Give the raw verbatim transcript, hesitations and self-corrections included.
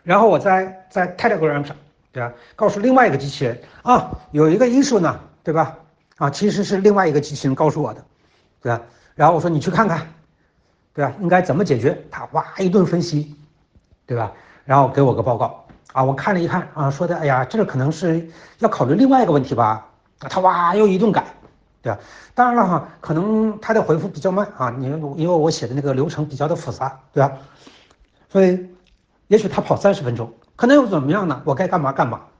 然后我在在 Telegram 上，对吧？告诉另外一个机器人啊，有一个 issue 呢，对吧？啊，其实是另外一个机器人告诉我的，对吧？然后我说你去看看，对吧？应该怎么解决？他哇一顿分析，对吧？然后给我个报告啊，我看了一看啊，说的哎呀，这个可能是要考虑另外一个问题吧？他哇又一顿改，对吧？当然了哈，可能他的回复比较慢啊，你因为我写的那个流程比较的复杂，对吧？所以也许他跑三十分钟，可能又怎么样呢？我该干嘛干嘛。